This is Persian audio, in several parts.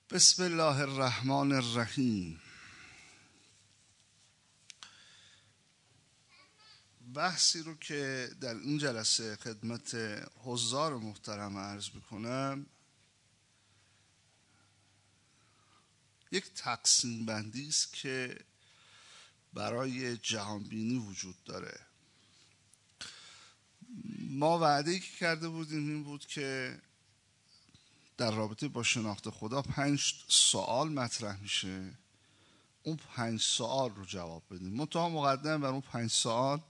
بسم الله الرحمن الرحیم. بحثی رو که در این جلسه خدمت حضار محترم عرض بکنم یک تقسیم بندی است که برای جهانبینی وجود داره. ما وعده‌ای که کرده بودیم این بود که در رابطه با شناخت خدا 5 سوال مطرح میشه، اون 5 سوال رو جواب بدیم. منتها مقدم بر اون 5 سوال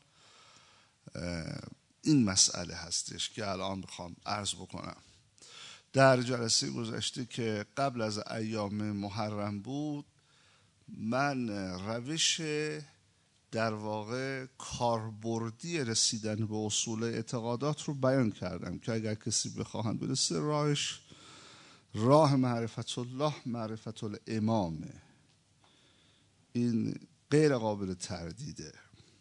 این مسئله هستش که الان میخوام عرض بکنم. در جلسه گذشته که قبل از ایام محرم بود، من روش در واقع کاربردی رسیدن به اصول اعتقادات رو بیان کردم که اگر کسی بخواهند برسه راهش راه معرفت الله معرفت الامامه. این غیر قابل تردیده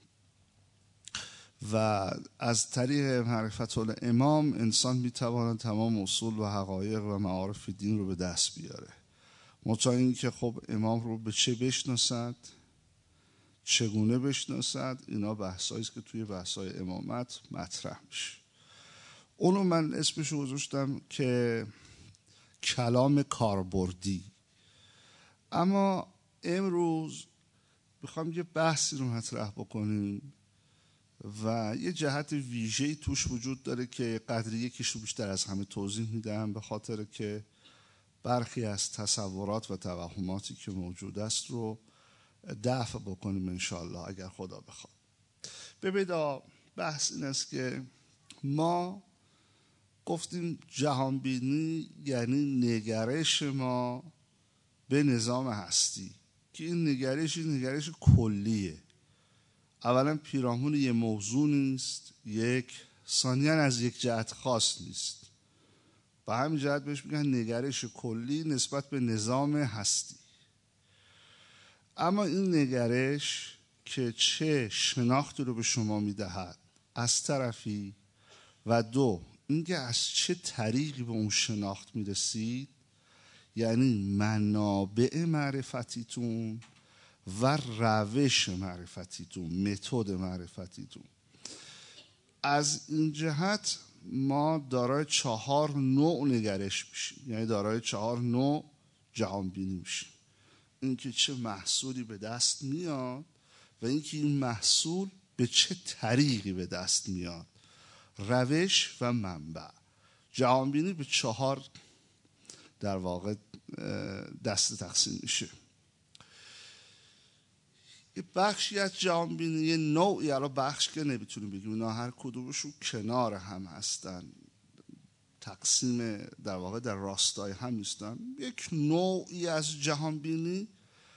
و از طریق معرفت الامام انسان میتواند تمام اصول و حقایق و معارف دین رو به دست بیاره. منتها این که خب امام رو به چه بشناسد، چگونه بشناسد، اینا بحثایی است که توی بحثای امامت مطرح میشه. اونو من اسمش رو گذاشتم که کلام کاربردی. اما امروز میخوام یه بحثی رو مطرح بکنیم و یه جهت ویژه‌ای توش وجود داره که قدری یکیش رو بیشتر از همه توضیح میدم، به خاطر که برخی از تصورات و توهماتی که موجود است رو دفع بکنیم انشالله اگر خدا بخواد. ببینید، بحث این است که ما گفتیم جهانبینی یعنی نگرش ما به نظام هستی که این نگرش کلیه. اولا پیرامون یه موضوع نیست، ثانیاً از یک جهت خاص نیست. به همین جهت بهش میگن نگرش کلی نسبت به نظام هستی. اما این نگرش که چه شناختی رو به شما میدهد از طرفی و دو اینکه از چه طریقی به اون شناخت میرسید، یعنی منابع معرفتیتون و روش معرفتیتون، متد معرفتیتون، از این جهت ما دارای 4 نوع نگرش میشیم، یعنی دارای 4 نوع جهانبینی میشیم. اینکه چه محصولی به دست میاد و اینکه این محصول به چه طریقی به دست میاد، روش و منبع. جهانبینی به 4 در واقع دسته تقسیم میشه. یه بخشی از جهانبینی، یه نوعی، الان بخش که نمیتونیم بگیم، اینا هر کدومشون کنار هم هستن، تقسیم در واقع در راستای هم نیستن. یک نوعی از جهانبینی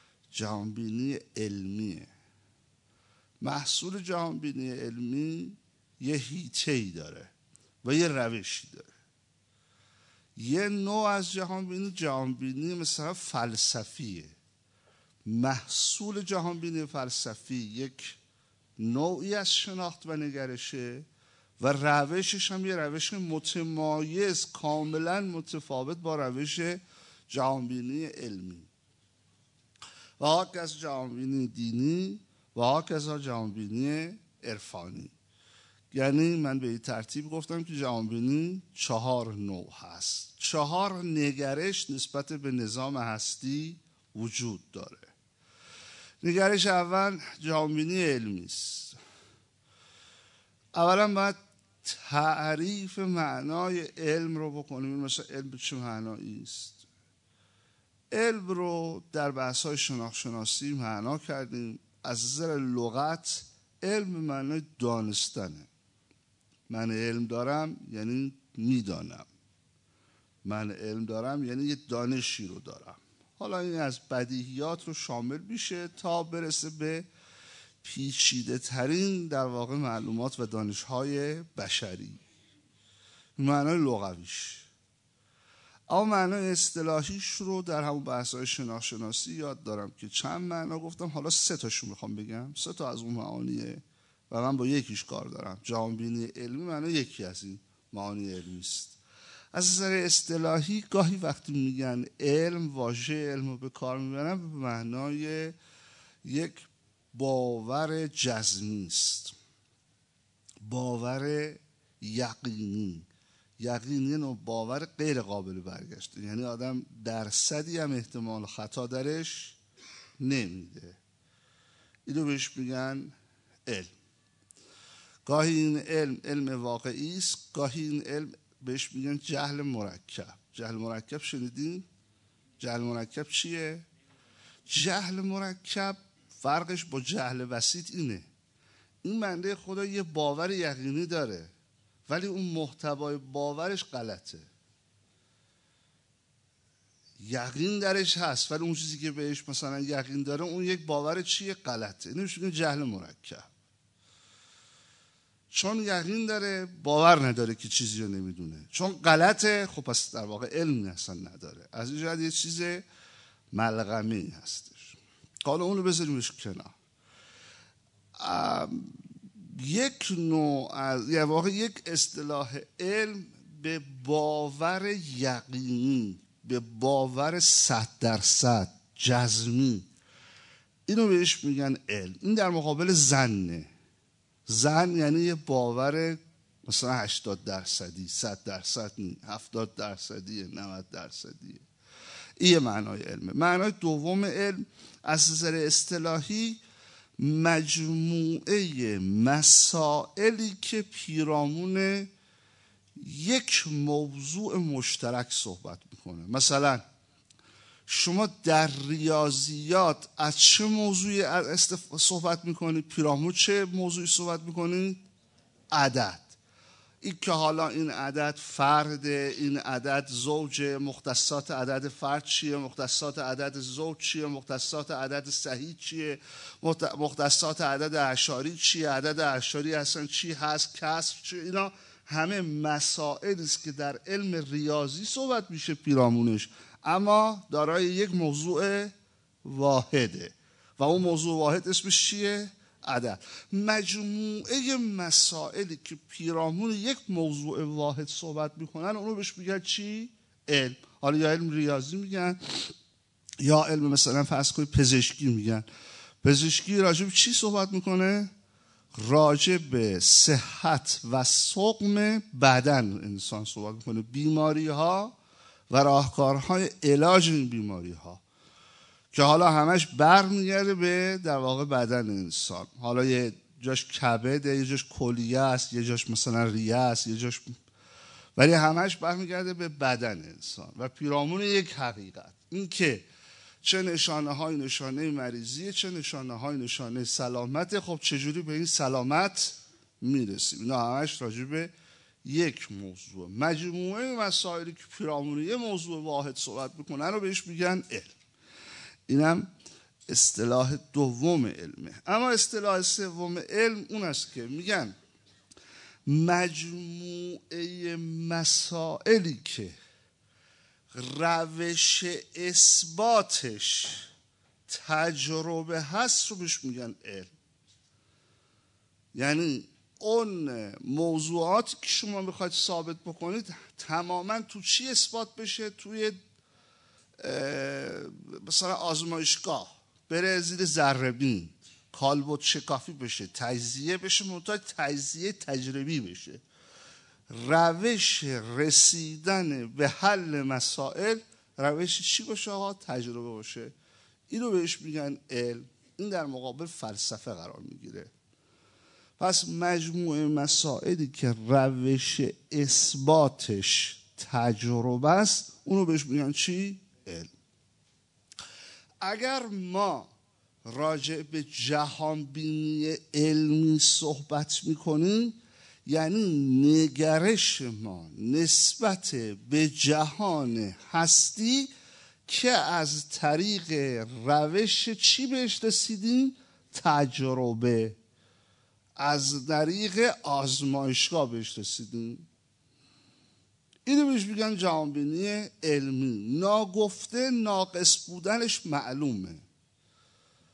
علمیه. محصول جهانبینی علمی یه حیطه‌ای داره و یه روشی داره. یه نوع از جهانبینی مثلا فلسفیه. محصول جهانبینی فلسفی یک نوعی از شناخت و نگرشه و روشش هم یه روش متمایز، کاملا متفاوت با روش جهانبینی علمی. و هاکذا جهانبینی دینی و هاکذا جهانبینی عرفانی. یعنی من به این ترتیب گفتم که جهانبینی 4 نوع هست، 4 نگرش نسبت به نظام هستی وجود داره. نگرش اول جهانبینی علمی است. اولا باید تعریف معنای علم رو بکنیم. مثلا علم چه معنایی است؟ علم رو در بحث‌های شناخت-شناسی معنا کردیم. از نظر لغت علم معنای دانستنه. من علم دارم یعنی میدانم. من علم دارم یعنی یه دانشی رو دارم. حالا این از بدیهیات رو شامل میشه تا برسه به پیچیده ترین در واقع معلومات و دانش‌های بشری. معنای لغویش. اما معنای اصطلاحیش رو در همون بحث‌های شناخت-شناسی یاد دارم که چند معنا گفتم، حالا 3 تاشو میخوام بگم. 3 تا از اون معانیه و من با یکیش کار دارم. جهانبینی علمی معنای یکی از این معانی علمی است. از نظر اصطلاحی گاهی وقتی میگن علم، واژه علم رو به کار میبرن به معنای یک باور جزمی است، باور یقینی. یقینی نوع باور غیر قابل برگشته، یعنی آدم درصدی هم احتمال خطا درش نمیده. اینو بهش میگن علم. گاهی این علم واقعی است، گاهی این علم بهش میگن جهل مرکب. جهل مرکب شنیدین؟ جهل مرکب چیه؟ جهل مرکب فرقش با جهل بسیط اینه، این بنده خدا یه باور یقینی داره ولی اون محتوای باورش غلطه. یقین درش هست ولی اون چیزی که بهش مثلا یقین داره اون یک باور چیه؟ غلطه. اینو میگن جهل مرکب. چون یقین داره باور نداره که چیزی رو نمیدونه، چون غلطه خب پس در واقع علم اصلا نداره. از این جهت یه چیز ملغمه‌ای هستش. حالا اون رو بذاریمش کنار. یک نوع از یعنی واقع یک اصطلاح علم به باور یقینی، به باور 100% جزمی، اینو بهش میگن علم. این در مقابل ظنه. ظن یعنی یه باور مثلا 80%، 100% نی، 70%، 90%. این معنای علمه. معنای دوم علم از نظر اصطلاحی مجموعه مسائلی که پیرامون یک موضوع مشترک صحبت میکنه. مثلا شما در ریاضیات از چه موضوعی صحبت میکنید؟ پیرامون چه موضوعی صحبت میکنید؟ عدد. این که حالا این عدد فرد، این عدد زوج، مختصات عدد فرد چیه، مختصات عدد زوج چیه، مختصات عدد صحیح چیه، مختصات عدد اعشاری چیه، عدد اعشاری اصلا چی هست، کسر چیه. اینا همه مسائلی است که در علم ریاضی صحبت میشه پیرامونش، اما دارای یک موضوع واحده و اون موضوع واحد اسمش چیه؟ عدد. مجموعه مسائلی که پیرامون یک موضوع واحد صحبت میکنن اونو بهش میگن چی؟ علم. حالا یا علم ریاضی میگن یا علم مثلا فرض کنید پزشکی میگن. پزشکی راجع به چی صحبت میکنه؟ راجع به صحت و سقم بدن انسان صحبت میکنه، بیماری ها و راهکارهای علاج این بیماری ها که حالا همش برمیگرده به در واقع بدن انسان. حالا یه جاش کبده، یه جاش کلیه است، یه جاش مثلا ریه است، یه جاش، ولی همش برمیگرده به بدن انسان و پیرامون یک حقیقت، این که چه نشانه های نشانه مریضیه، چه نشانه های نشانه سلامته. خب چجوری به این سلامت میرسیم؟ اینا همش راجع به یک موضوع، مجموعه مسائلی که پیرامون یه موضوع واحد صحبت میکنن رو بهش میگن علم. اینم اصطلاح دوم علمه. اما اصطلاح سوم علم اون است که میگن مجموعه مسائلی که روش اثباتش تجربه هست رو بهش میگن علم. یعنی اون موضوعاتی که شما میخواید ثابت بکنید تماما تو چی اثبات بشه؟ توی مثلا آزمایشگاه بره زیر ذره‌بین، کالبد شکافی بشه، تجزیه بشه، منتها تجزیه تجربی بشه. روش رسیدن به حل مسائل روش چی باشه؟ آقا تجربه باشه. اینو بهش میگن علم. این در مقابل فلسفه قرار میگیره. پس مجموعه مسائلی که روش اثباتش تجربه است اونو بهش میگن چی؟ علم. اگر ما راجع به جهانبینی علمی صحبت میکنیم یعنی نگرش ما نسبت به جهان هستی که از طریق روش چی بهش رسیدیم؟ تجربه. از طریق آزمایشگاه بهش رسیدیم. اینو بهش میگن جهانبینی علمی. ناگفته ناقص بودنش معلومه.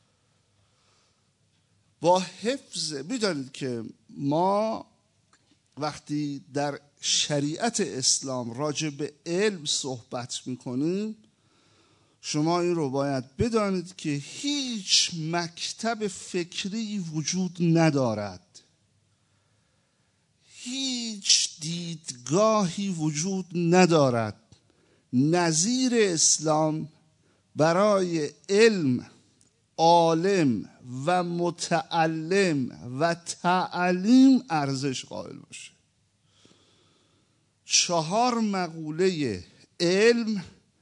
با حفظ، میدانید که ما وقتی در شریعت اسلام راجع به علم صحبت میکنیم، شما این رو باید بدانید که هیچ مکتب فکری وجود ندارد، هیچ دیدگاهی وجود ندارد نظیر اسلام برای علم، عالم و متعلم و تعلیم ارزش قائل باشه. 4 مقوله علم،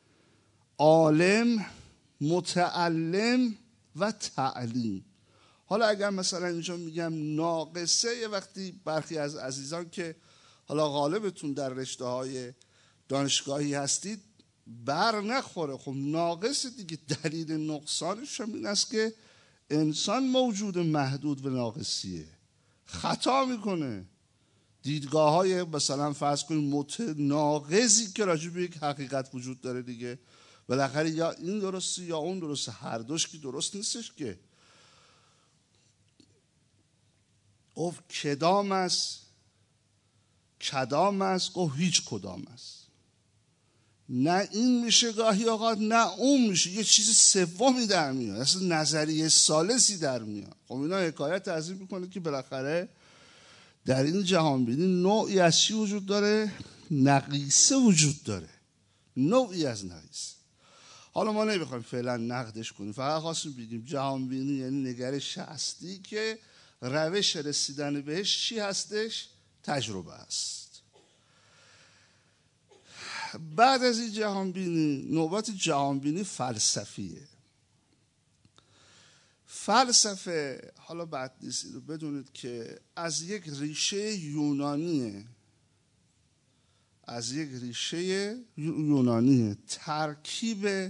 عالم، متعلم و تعلیم. حالا اگر مثلا اینجا میگم ناقصه، یه وقتی برخی از عزیزان که حالا غالبتون در رشته های دانشگاهی هستید بر نخوره، خب ناقص دیگه. دلیل نقصانش هم این است که انسان موجود محدود و ناقصیه، خطا میکنه. دیدگاه های مثلا فرض کنید متناقضی که راجع به یک حقیقت وجود داره دیگه، بالاخره یا این درسته یا اون درسته، هر دوش که درست نیستش که. گفت کدام است، کدام است، گفت هیچ کدام است. نه این میشه گاهی اوقات، نه اون میشه، یه چیز سومی در میاد، اصلا نظریه ثالثی در میاد. خب اینا حکایت از این میکنه که بالاخره در این جهان بینی نوعی از چی وجود داره؟ نقیصه وجود داره، نوعی از نقیصه. حالا ما نمیخوایم فعلا نقدش کنیم، فقط خواستیم بگیم جهان بینی یعنی نگرش هستی که روش رسیدن بهش چی هستش؟ تجربه است. بعد از این جهان بینی نوبت جهان بینی فلسفیه. فلسفه حالا بعد نیست رو بدونید که از یک ریشه یونانیه، ترکیب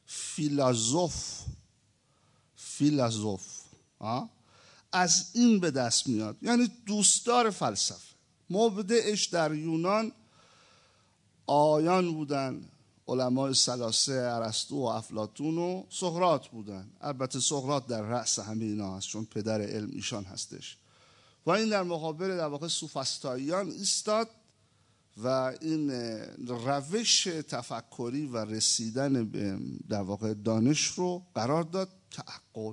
فیلازوف از این به دست میاد، یعنی دوستدار فلسفه. مبدعش در یونان آیان بودن، علمای ثلاثه ارسطو و افلاطون و سقراط بودن. البته سقراط در رأس همه اینا هست چون پدر علم ایشان هستش، و این در مقابل در واقع سوفسطائیان ایستاد و این روش تفکری و رسیدن به در واقع دانش رو قرار داد تعقل.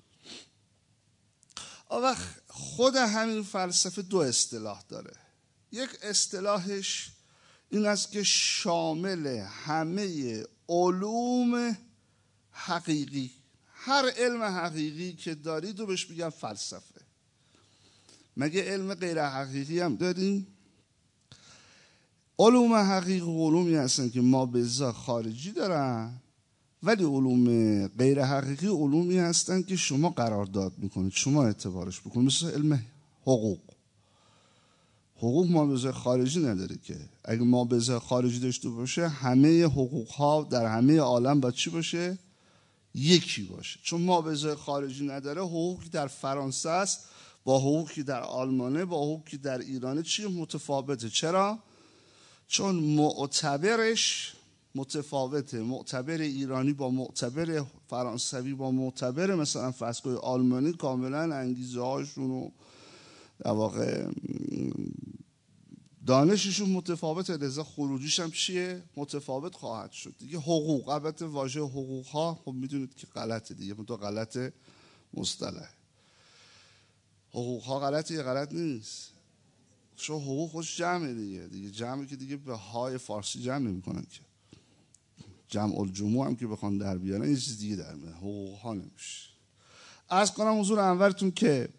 وقت خود همین فلسفه 2 اصطلاح داره. یک اصطلاحش این است که شامل همه علوم حقیقی، هر علم حقیقی که دارید رو بهش میگن فلسفه. مگه علم غیر حقیقی هم داریم؟ علوم حقیقی علومی هستن که ما به ازای خارجی دارن، ولی علوم غیر حقیقی علومی هستن که شما قرارداد میکنید، شما اعتبارش بکنید. مثل علم حقوق ما به ازای خارجی نداره که. اگه ما به ازای خارجی داشته باشه همه حقوق ها در همه عالم باید چی باشه؟ یکی باشه. چون ما به ازای خارجی نداره، حقوقی در فرانسه است با حقوقی در آلمانه با حقوقی در ایرانه چی متفاوته. چرا؟ چون معتبرش متفاوته. معتبر ایرانی با معتبر فرانسوی با معتبر مثلا فرض کنید آلمانی کاملا انگیزه هاشون و در واقع دانششون متفاوته، لذا خروجیش هم چیه؟ متفاوت خواهد شد دیگه. حقوق، البته واژه حقوق ها خب میدونید که غلطه دیگه، تو غلط مصطلح. حقوق ها غلطه یا غلط نیست؟ چون حقوق خودش جمعه دیگه جمعه که دیگه به های فارسی جمع نمی‌کنن که. جمع الجموع هم که بخوان در بیارن یه چیز دیگه در میاد، حقوق ها نمیشه. عرض کنم حضور انورتون که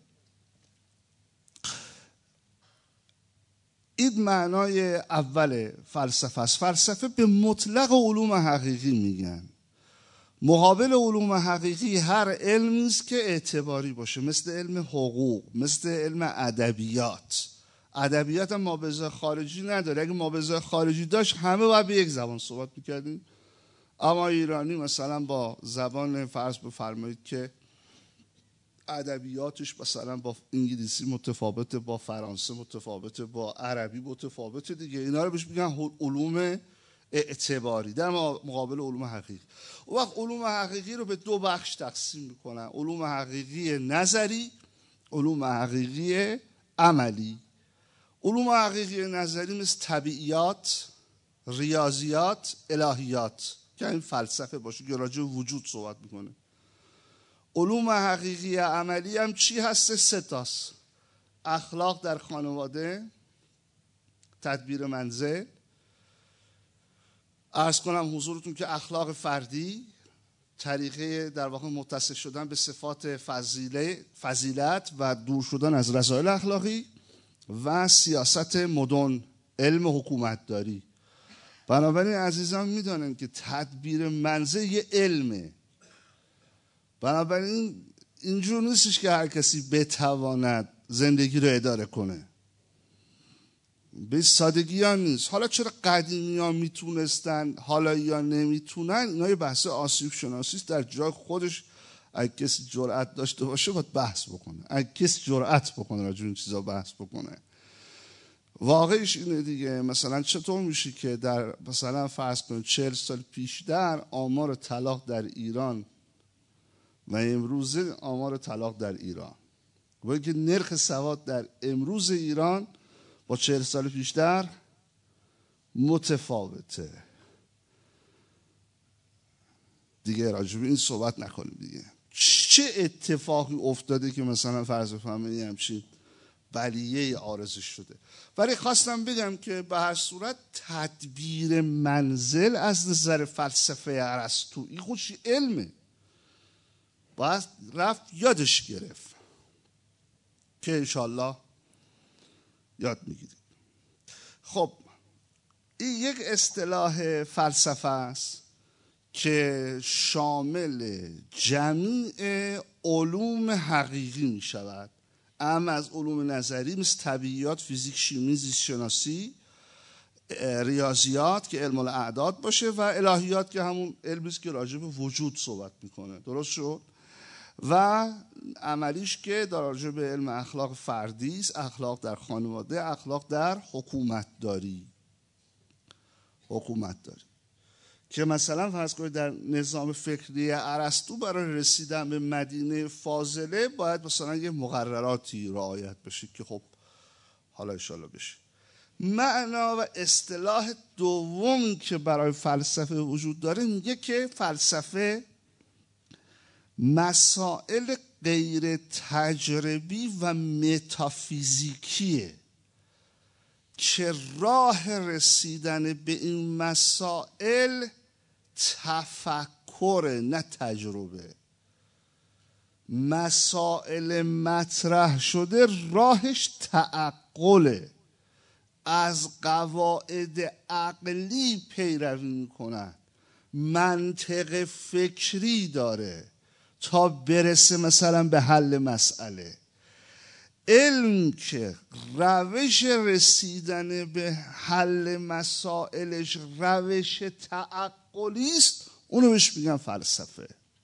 این معنای اول فلسفه است. فلسفه به مطلق علوم حقیقی میگن. مقابل علوم حقیقی هر علمی است که اعتباری باشه، مثل علم حقوق، مثل علم ادبیات. ادبیات هم مابعضای خارجی نداره. اگه مابعضای خارجی داشت همه باید به یک زبان صحبت میکردیم. اما ایرانی مثلا با زبان فرض بفرمایید که ادبیاتش مثلا با انگلیسی متفاوته، با فرانسه متفاوته، با عربی متفاوته دیگه. اینا رو بهش میگن علوم اعتباری در مقابل علوم حقیقی. اون وقت علوم حقیقی رو به 2 بخش تقسیم میکنن: علوم حقیقی نظری، علوم حقیقی عملی. علوم حقیقی نظری مثل طبیعیات، ریاضیات، الهیات که این فلسفه باشه که راجع به وجود صحبت میکنه. علوم حقیقی عملی هم چی هسته؟ 3 تاست: اخلاق در خانواده، تدبیر منزل. عرض کنم حضورتون که اخلاق فردی، طریقه در واقع متصل شدن به صفات فضیلت و دور شدن از رذایل اخلاقی، و سیاست مدن، علم حکومت داری. بنابراین عزیزان میدونن که تدبیر منزل یه علمه. بنابراین اینجور نیستش که هر کسی بتواند زندگی رو اداره کنه، به سادگی ها نیست. حالا چرا قدیمی ها میتونستن حالایی ها نمیتونن، اینا یه بحث آسیب شناسی است در جای خودش. اگه کسی جرأت داشته باشه باید بحث بکنه، اگه کسی جرأت بکنه راجع به این چیزا بحث بکنه. واقعیش اینه دیگه. مثلا چطور میشه که در مثلا فرض کنید 40 سال پیش در آمار طلاق در ایران و امروزه آمار طلاق در ایران، باید که نرخ سواد در امروز ایران با 40 سال پیشتر متفاوته. دیگه راجع به این صحبت نکنیم دیگه. چه اتفاقی افتاده که مثلا فرض بفرمایید همچین بلیه عارض شده. ولی خواستم بگم که به هر صورت تدبیر منزل از نظر فلسفه ارسطویی خودش علمه، باید رفت یادش گرفت که انشالله یاد میگیرید. خب این یک اصطلاح فلسفه است که شامل جمیع علوم حقیقی می شود، اما از علوم نظری مثل طبیعیات، فیزیک، شیمی، زیست شناسی، ریاضیات که علم الاعداد باشه، و الهیات که همون علمی است که راجع به وجود صحبت میکنه. درست شد؟ و عملیش که راجع به علم اخلاق فردی است، اخلاق در خانواده، اخلاق در حکومت داری که مثلا فرض کنید در نظام فکری ارسطو برای رسیدن به مدینه فاضله باید مثلا یه مقرراتی رعایت بشه که خب حالا انشالله بشه. معنا و اصطلاح دومی که برای فلسفه وجود داره میگه که فلسفه مسائل غیر تجربی و متافیزیکیه که راه رسیدن به این مسائل تفکر نه تجربه. مسائل مطرح شده راهش تعقله، از قواعد عقلی پیروی میکنن، منطق فکری داره تا برسه مثلا به حل مسئله. علم که روش رسیدن به حل مسائلش روش تعقلی است، اونو بهش میگن فلسفه.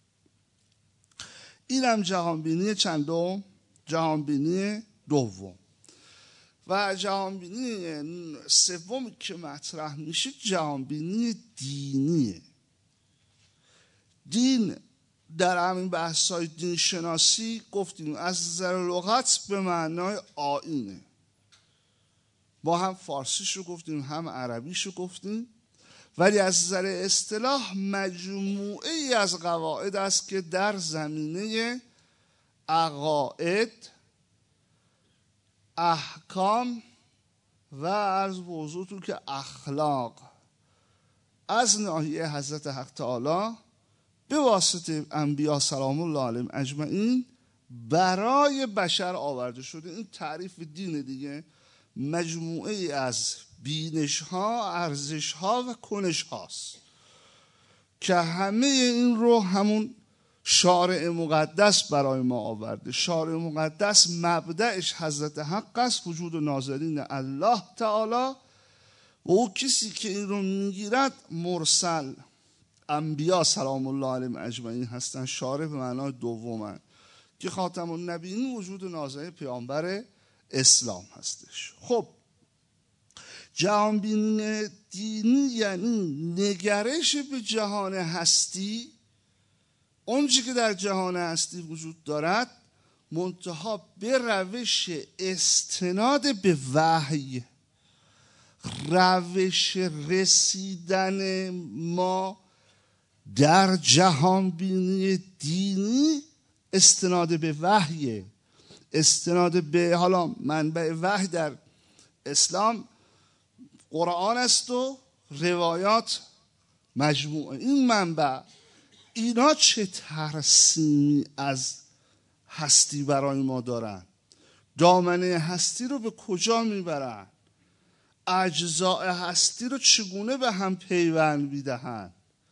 اینم جهانبینی چندم؟ جهانبینی دوم. و جهانبینی سومی که مطرح میشه جهانبینی دینیه. دین در همین بحث‌های دین شناسی گفتیم از نظر لغت به معنای آیینه. ما هم فارسیشو گفتیم هم عربیشو گفتیم، ولی از نظر اصطلاح مجموعه ای از قواعد است که در زمینه عقاید، احکام و عرض به حضورتون که اخلاق از ناحیه حضرت حق تعالی به واسطه انبیا سلام الله علیهم اجمعین برای بشر آورده شده. این تعریف دین دیگه، مجموعه ای از بینش ها، ارزش ها و کنش هاست که همه این رو همون شارع مقدس برای ما آورده. شارع مقدس مبدأش حضرت حق است، وجود ناظرین الله تعالی، و او کسی که این رو میگیرد مرسل انبیا سلام الله علیهم اجمعین هستن. شارع به معنای دومن که خاتم النبیین وجود ناظرین پیامبر اسلام هستش. خب جهانبینی دینی یعنی نگرش به جهان هستی، اونچه که در جهان هستی وجود دارد منتها به روش استناد به وحی، روش رسیدن ما در جهان بینی دینی استناد به وحی، استناد به حالا منبع وحی در اسلام قرآن است و روایات مجموعه این منبع. اینا چه ترسیمی از هستی برای ما دارن؟ دامنه هستی رو به کجا میبرن؟ اجزاء هستی رو چگونه به هم پیوند میدهن؟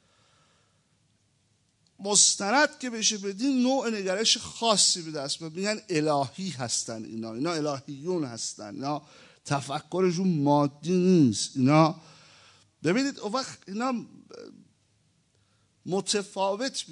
مستند که بشه بدین نوع نگرش خاصی به دست میگن الهی هستن، اینا الهیون هستن، اینا تفکرشون مادی نیست. اینا ببینید اون وقت اینا متفاوت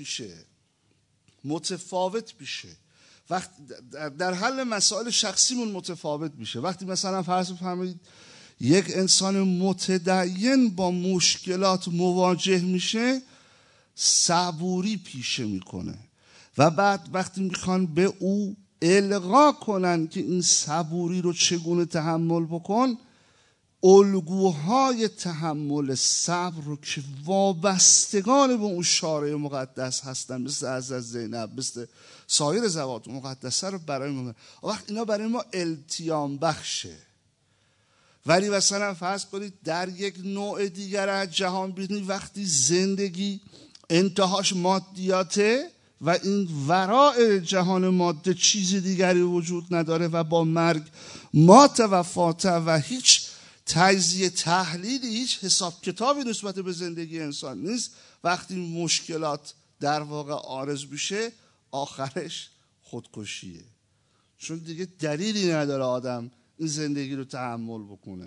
میشه وقت در حل مسائل شخصیمون متفاوت میشه. وقتی مثلا فرض بفرمایید یک انسان متدین با مشکلات مواجه میشه، صبوری پیشه میکنه و بعد وقتی میخوان به او القا کنن که این صبوری رو چگونه تحمل بکن، الگوهای تحمل صبر رو که وابستگان به اون شارع مقدس هستن، مثل حضرت زینب، مثل سایر زوات مقدسه رو برای ما، وقت اینا برای ما التیام بخشه. ولی مثلا فرض کنید در یک نوع دیگر از جهان بینی، وقتی زندگی انتهاش مادیاته و این وراء جهان ماده چیزی دیگری وجود نداره و با مرگ مات و فاته و هیچ تجزیه تحلیلی، هیچ حساب کتابی نسبت به زندگی انسان نیست، وقتی مشکلات در واقع عارض میشه آخرش خودکشیه. چون دیگه دلیلی نداره آدم این زندگی رو تحمل بکنه.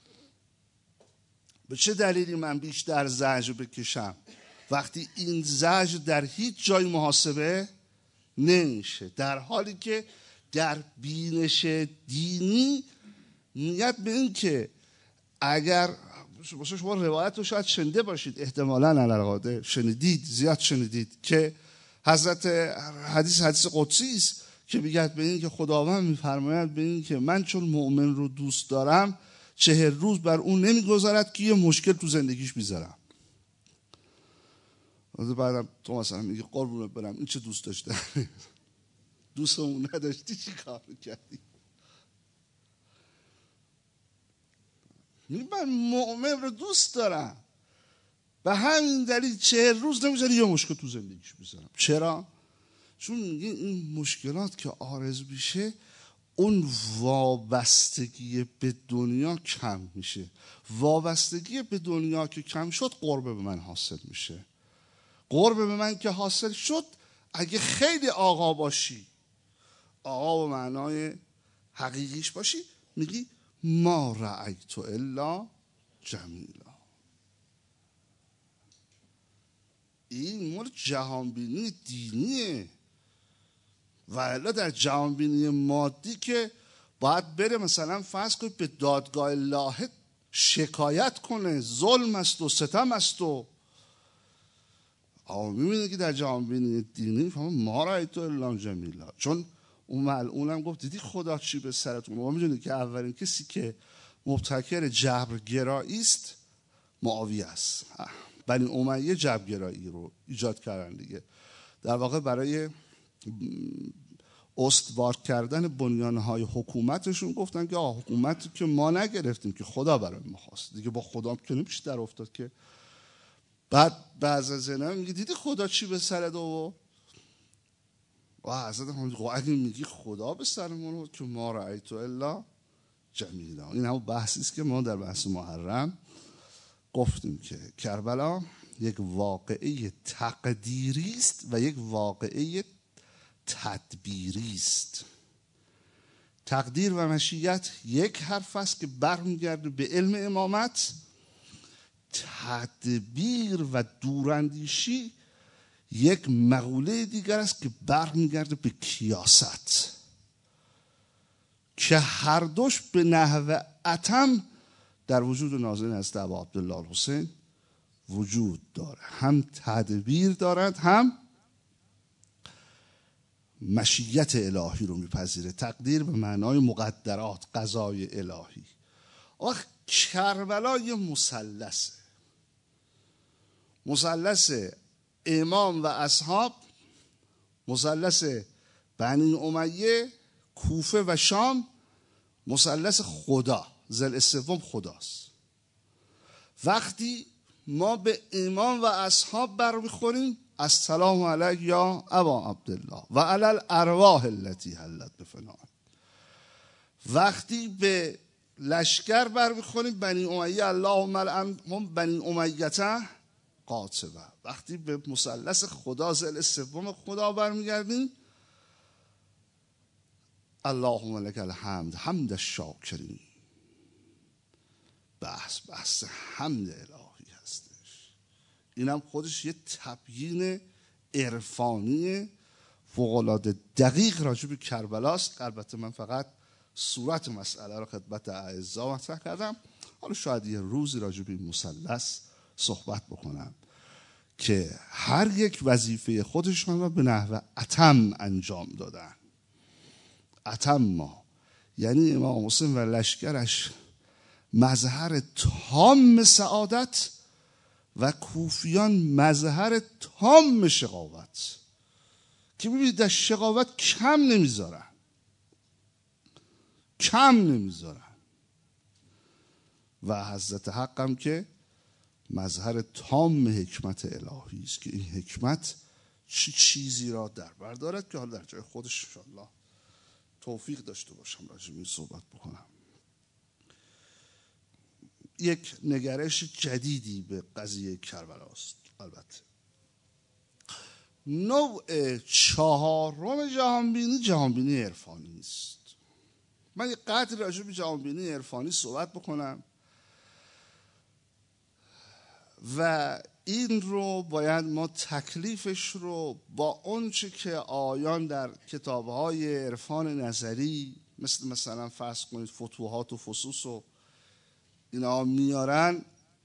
به چه دلیلی من بیشتر زجر بکشم وقتی این زجر در هیچ جای محاسبه نمیشه، در حالی که در بینش دینی نیت به این که اگر شما روایت رو شاید شنیده باشید، احتمالاً علی‌القاعده شنیدید، زیاد شنیدید، که حضرت حدیث قدسی است که میگه به این که خداوند میفرماید به این که من چون مؤمن رو دوست دارم 40 روز بر اون نمیگذارد که یه مشکل تو زندگیش بیذارم. بعدم تو مثلا میگه قربونت برم این چه دوست داشته؟ دوستمون نداشتی چی کار میکردی؟ من مؤمن رو دوست دارم به همین دلیل 40 روز نمیذاری یه مشکل تو زندگیش بیذارم. چرا؟ چون میگه این مشکلات که عارض میشه اون وابستگی به دنیا کم میشه. وابستگی به دنیا که کم شد قرب به من حاصل میشه. قرب به من که حاصل شد، اگه خیلی آقا باشی، آقا به معنای حقیقیش باشی، میگی ما رأیت الا جمیلا. این مال جهانبینی دینیه. و الا در جهانبینی مادی که باید بره مثلا فرض کنید به دادگاه لاهه شکایت کنه، ظلم است و ستم است و میبینه که در جهانبینی دینی ما رأیت الا جمیلا. چون اون ملعونم گفت دیدی خدا چی به سرتون. ما میدونید که اولین کسی که مبتکر جبرگرایی است معاویه است. بنی امیه جبرگرایی رو ایجاد کردن دیگه. در واقع برای استوار کردن بنیانهای حکومتشون گفتن که حکومتی که ما نگرفتیم که خدا برای ما خواست، دیگه با خدا که نمیشه در افتاد که. بعد بعض از اینا میگه دیدی خدا چی به سرت و حضرت اگه میگی خدا به سرمون بود که ما رأیت الا جمیلا. این همون بحثی است که ما در بحث محرم گفتیم که کربلا یک واقعه تقدیری است و یک واقعه تدبیری است. تقدیر و مشیت یک حرف است که برمیگرده به علم امامت. تدبیر و دوراندیشی یک مقوله دیگر است که برمیگرده به کیاست، که هر دوش به نحو اتم در وجود نازنین حضرت ابا عبدالله الحسین وجود داره. هم تدبیر دارد هم مشیت الهی رو میپذیره. تقدیر به معنای مقدرات، قضای الهی. وقت کربلا یه مثلثه، مثلث امام و اصحاب، مثلث بنی امیه، کوفه و شام، مثلث خدا، ضلع سوم خداست. وقتی ما به امام و اصحاب برمیخوریم، السلام علیک یا ابا عبدالله و علی الارواح التي حلت بفناء. وقتی به لشکر برمیخوریم، بنی امیه اللهم العنهم بنی امیه قاطبه. وقتی به مثلث خدا، ضلع سوم خدا برمیگردیم، اللهم لك الحمد حمد الشاکرین. بحث حمد الهی هستش. اینم خودش یه تبیین عرفانی فوق‌العاده دقیق راجع به کربلاست. البته من فقط صورت مسئله رو خدمت اعزا مطرح کردم. حالا شاید یه روزی راجع به این مثلث صحبت بکنم که هر یک وظیفه خودشان را به نحو اتم انجام دادن. اتم ما یعنی امام حسین و لشکرش مظهر تام سعادت و کوفیان مظهر تام شقاوت، که ببینید در شقاوت کم نمیذارن و حضرت حق هم که مظهر تام حکمت الهی است که این حکمت چه چیزی را در بر دارد که حالا در جای خودش انشاءالله توفیق داشته باشم راجع به این صحبت بکنم. یک نگرش جدیدی به قضیه کربلا است. البته نوع چهارم جهانبینی عرفانی است. من یک قدر راجع به جهانبینی عرفانی صحبت بکنم و این رو باید ما تکلیفش رو با اونچه که آیان در کتاب‌های عرفان نظری مثلا فرض کنید فتوحات و فصوص و اینا میارن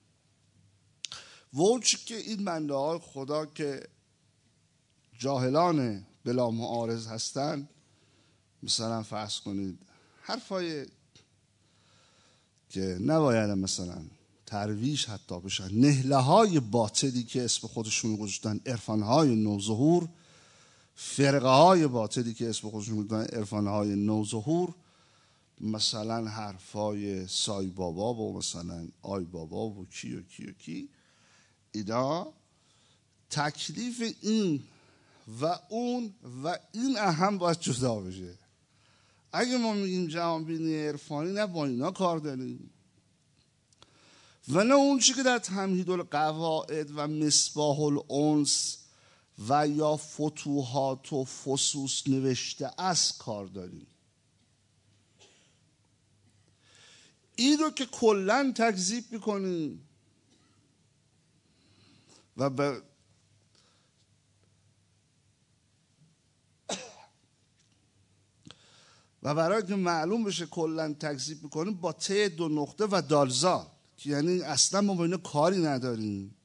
و اونچه که این بنده های خدا که جاهلان بلا معارض هستن، مثلا فرض کنید حرفای که نباید مثلا ترویج حتی بشن، نهله های باطلی که اسم خودشون گذاشتن عرفان های نوظهور، فرقه های باطلی که اسم خودشون گذاشتن عرفان های نوظهور، مثلا حرفای سای بابا و مثلا آی بابا و کی و کی و کی، اینا تکلیف این و اون و این اهم باید جدا بشه. اگه ما میگیم جهانبینی عرفانی، نه با اینا کار داریم و نه اون چی که در تمهید القواعد و مصباح الانس و یا فتوحات و فصوص نوشته است کار داریم. این رو که کلن تکذیب میکنیم و برای که معلوم بشه کلن تکذیب میکنیم با ته دو نقطه و دالزال، که یعنی اصلا ما با اینا کاری نداریم.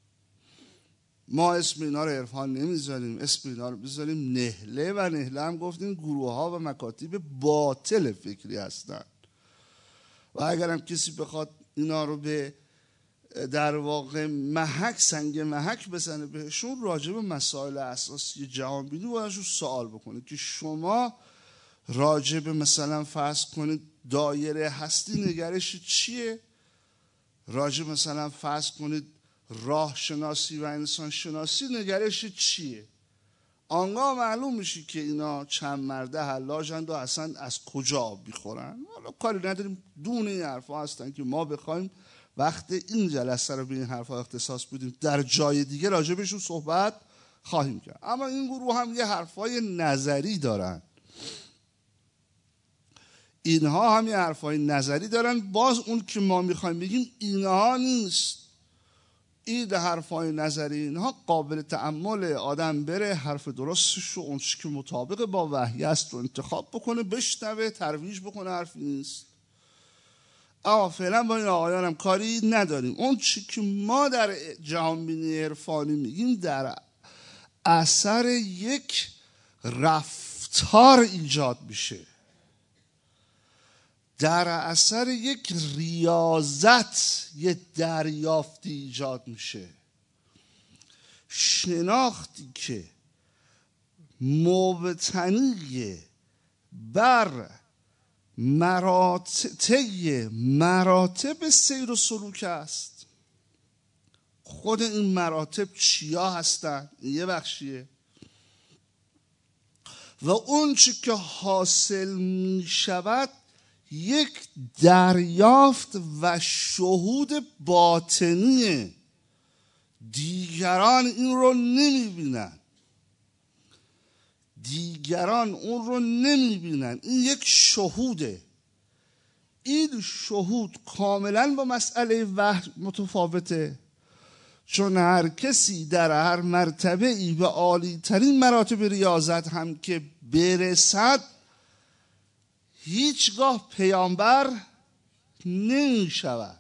ما اسم اینا رو عرفان نمیذاریم، اسم اینا رو بذاریم نهله، و نهله هم گفتیم گروه ها و مکاتب باطل فکری هستن و اگرم کسی بخواد اینا رو به در واقع محک، سنگ محک بزنه بهشون راجع به مسائل اساسی جهانبینی بایدشون سوال بکنه که شما راجع به مثلا فرض کنید دایره هستی نگرش چیه؟ راجع مثلا فرض کنید راه شناسی و انسان شناسی نگرش چیه؟ آنگاه معلوم میشه که اینا چند مرده حلاجند و اصلا از کجا آب بیخورن. حالا کاری نداریم، دون این حرفا هستن که ما بخوایم وقت این جلسه رو به این حرفا اختصاص بدیم، در جای دیگه راجع بهشون صحبت خواهیم کرد. اما این گروه هم یه حرفای نظری دارن، اینها هم یه حرفای نظری دارن. باز اون که ما میخوایم بگیم اینها نیست. این حرفای نظری اینها قابل تأمل، آدم بره حرف درستش رو اون که مطابق با وحی است رو انتخاب بکنه، بشنوه، ترویج بکنه، حرفی نیست. اما فعلا با این آقایان هم کاری نداریم. اون چی که ما در جهانبینی عرفانی میگیم در اثر یک رفتار ایجاد میشه، در اثر یک ریاضت یه دریافتی ایجاد میشه. شناختی که مبتنی بر مراتب سیر و سلوک است. خود این مراتب چیا هستن؟ یه بخشیه. و اون چی که حاصل می شود یک دریافت و شهود باطنیه. دیگران این رو نمی بینن، دیگران اون رو نمی بینن. این یک شهوده. این شهود کاملا با مسئله وحی متفاوته، چون هر کسی در هر مرتبه ای به عالی ترین مراتب ریاضت هم که برسد هیچگاه پیامبر نمی شود،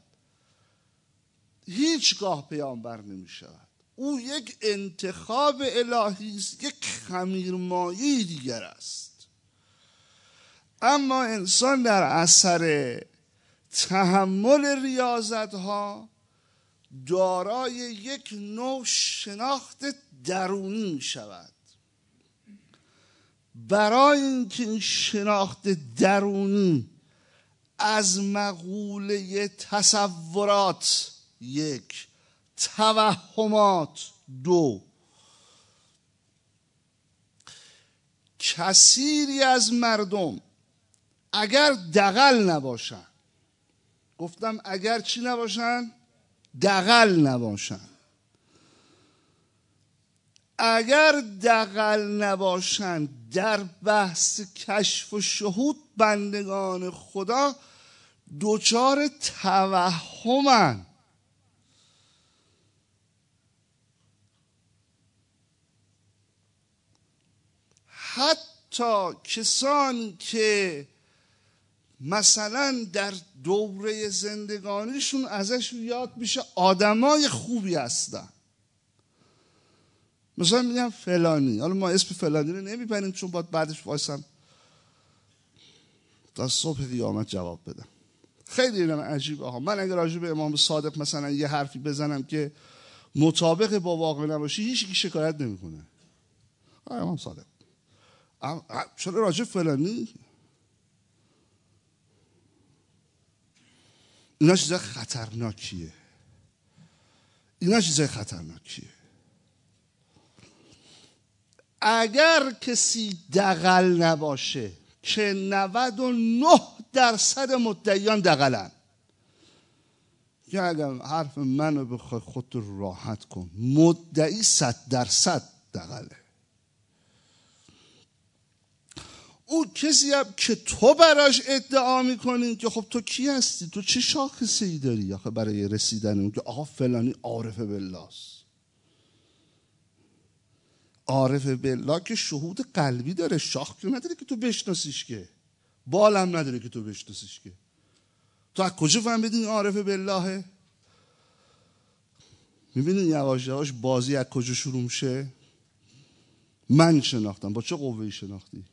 هیچگاه پیامبر نمی شود. او یک انتخاب الهی است، یک خمیرمایه دیگر است. اما انسان در اثر تحمل ریاضت ها دارای یک نوع شناخت درونی می شود. برای اینکه این شناخت درونی از مقوله تصورات یک، توهمات دو، کثیری از مردم اگر دغل نباشن، گفتم اگر چی نباشن؟ دغل نباشن. اگر دغل نباشن در بحث کشف و شهود، بندگان خدا دوچار توهمن. حتی کسانی که مثلا در دوره زندگانیشون ازش یاد میشه آدمای خوبی هستن، مثلا میگم فلانی، حالا ما اسم فلانی رو نمیبریم چون باید بعدش وایسم تا صبح قیامت جواب بدم. خیلی اینم عجیبه ها. من اگر راجع به امام صادق مثلا یه حرفی بزنم که مطابق با واقع نباشه، هیچ کی شکایت نمیکنه. امام صادق چرا راجع فلانی؟ اینا چیزای خطرناکیه. اگر کسی دغل نباشه که 99% مدعیان دغلن، که اگر حرف منو بخوای خودت راحت کن، مدعی 100% دغله. اون کسی هم که تو براش ادعا میکنی که خب تو کی هستی؟ تو چه شاخصه‌ای داری آخه برای رسیدن اون که آقا فلانی عارف بالله است؟ عارف بالله که شهود قلبی داره، شاخ که نداره که تو بشناسیش، که بالم نداره که تو بشناسیش. که تو از کجا فهمیدی این عارف باللهه؟ میبینین یواش یواش بازی از کجا شروع میشه؟ من شناختم. با چه قوه‌ای شناختی؟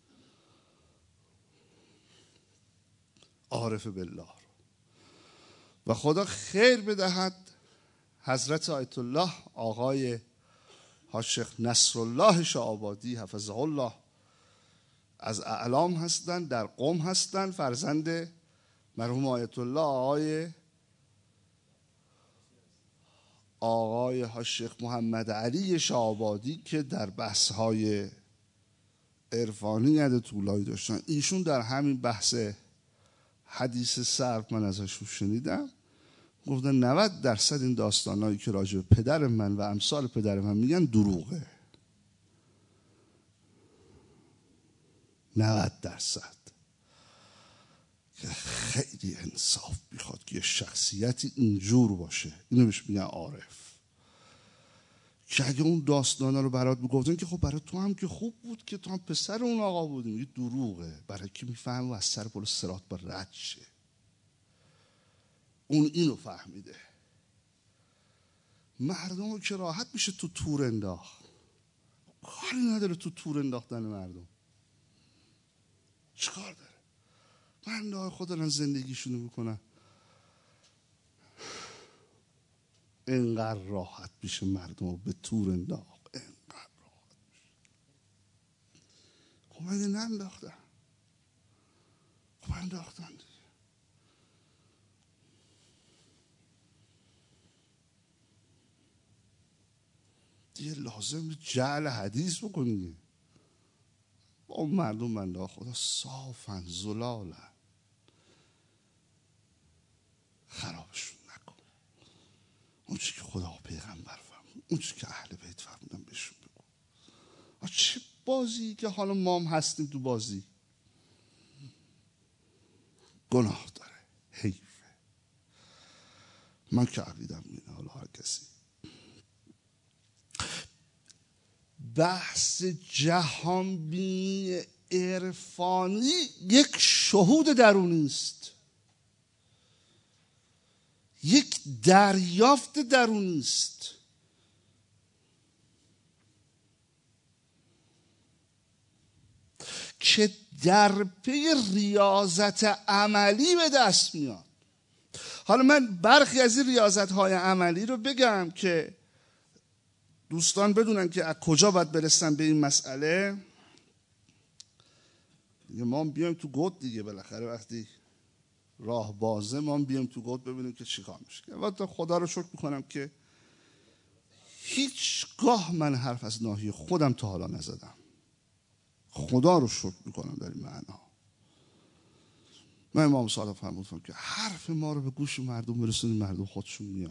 عارف بالله. و خدا خیر بدهد حضرت آیت الله آقای حاج شیخ نصرالله شاه‌آبادی حفظه الله از اعلام هستند، در قم هستند، فرزند مرحوم آیت الله آقای حاج شیخ محمد علی شاه‌آبادی که در بحث‌های عرفانی ید طولایی داشتن. ایشون در همین بحث حدیث صرف من ازشون شنیدم، گفتن 90% این داستانایی که راجع به پدر من و امثال پدر من میگن دروغه. 90%. که خیلی انصاف میخواد که یه شخصیتی اینجور باشه، اینو بهش میگن عارف، که اگه اون داستانا رو برات میگفتن که خب برای تو هم که خوب بود که تو هم پسر اون آقا بودی، میگه دروغه. برای که میفهمه از سر پل صراط با رد شه. اون اینو فهمیده. مردم رو که راحت میشه تو تور انداخت. کاری نداره تو تور انداختن مردم. چیکار داره؟ بنده خدا دارن زندگیشونو میکنن، اینقدر راحت میشه مردم رو به تور انداخت، اینقدر راحت میشه. خب مگه ننداختن؟ خب انداختن دیگه لازم جعل حدیث بکنی. با اون مردم بنده خدا صافن، زلالن، خرابشون نکن. اون چی که خدا و پیغمبر فرمود، اون چی که اهل بیت فرمودن بهشون بگو. چه بازی که حالا ما هم هستیم تو بازی. گناه داره، حیفه. من که عقیدم اینه. حالا هر کسی بحث جهانبینی عرفانی یک شهود درونی است، یک دریافت درونی است که در پی ریاضت عملی به دست میاد. حالا من برخی از این ریاضت‌های عملی رو بگم که دوستان بدونن که از کجا باید برسن به این مسئله. ما هم بیایم تو گود دیگه، بالاخره وقتی راه بازه ما هم بیایم تو گود ببینیم که چی کار میشه. البته خدا رو شکر میکنم که هیچگاه من حرف از ناحیه خودم تا حالا نزدم. خدا رو شکر میکنم در این معنا. من امام صادق فرمودم که حرف ما رو به گوش مردم برسونیم، مردم خودشون میان.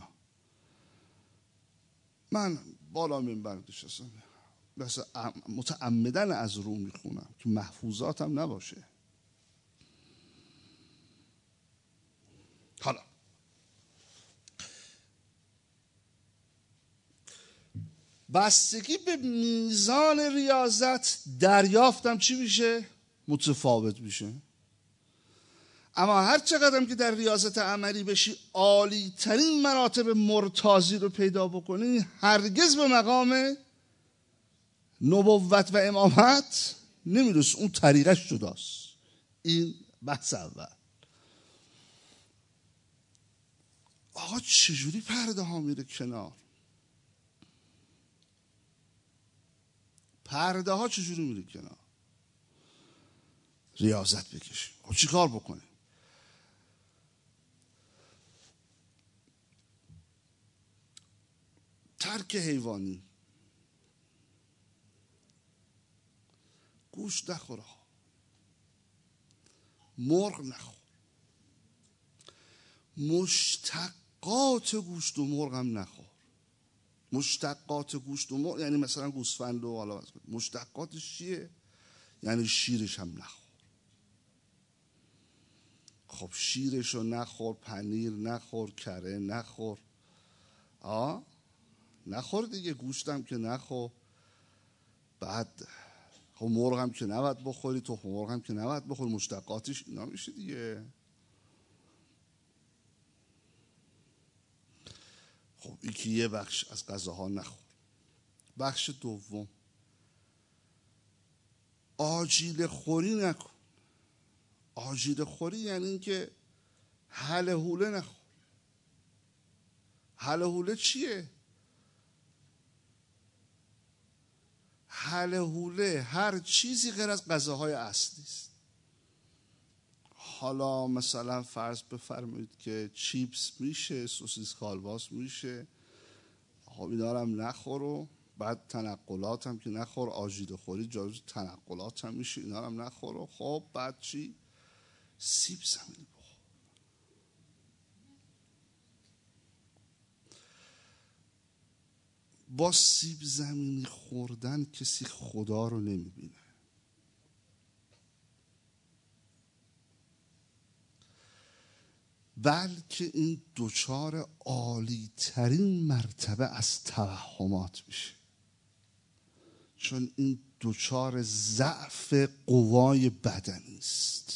من بالا منبر نشستم بس متعمدن از رو میخونم که محفوظاتم نباشه. حالا بستگی به میزان ریاضت دریافتم چی میشه؟ متفاوت میشه. اما هر چقدر که در ریاضت عملی بشی عالی ترین مراتب مرتازی رو پیدا بکنی، هرگز به مقام نبوت و امامت نمیرسی. اون طریقش جداست. این بحث اول. آقا چجوری پرده ها میره کنار؟ پرده ها چجوری میره کنار؟ ریاضت بکشیم. خب چی کار بکنیم؟ ترک حیوانی، گوشت نخور، مرغ نخور، مشتقات گوشت و مرغ هم نخور. مشتقات گوشت و مرغ یعنی مثلا گوسفند و حالا مشتقاتش چیه؟ یعنی شیرش هم نخور. خب شیرش رو نخور، پنیر نخور، کره نخور، نخور دیگه. گوشتم که نخور. بعد خب مرغ هم که نباید بخوری، تخم مرغ هم که نباید بخوری، مشتقاتش اینا میشه دیگه. خب یکی یه بخش از غذاها نخور. بخش دوم آجیل خوری نکن. آجیل خوری یعنی اینکه هله هوله نخور. هله هوله چیه؟ هله هوله هر چیزی غیر از غذاهای اصلی است. حالا مثلا فرض بفرمایید که چیپس میشه، سوسیس کالباس میشه، خب اینا رو هم نخور. و بعد تنقلات هم که نخور. آجیل خوری جزو تنقلات هم میشه، اینا رو هم نخور. خب بعد چی؟ سیب زمینی بخور. با سیب زمینی خوردن کسی خدا رو نمیبینه. بلکه این دوچار عالی ترین مرتبه از توهمات میشه، چون این دوچار ضعف قوای بدنی است.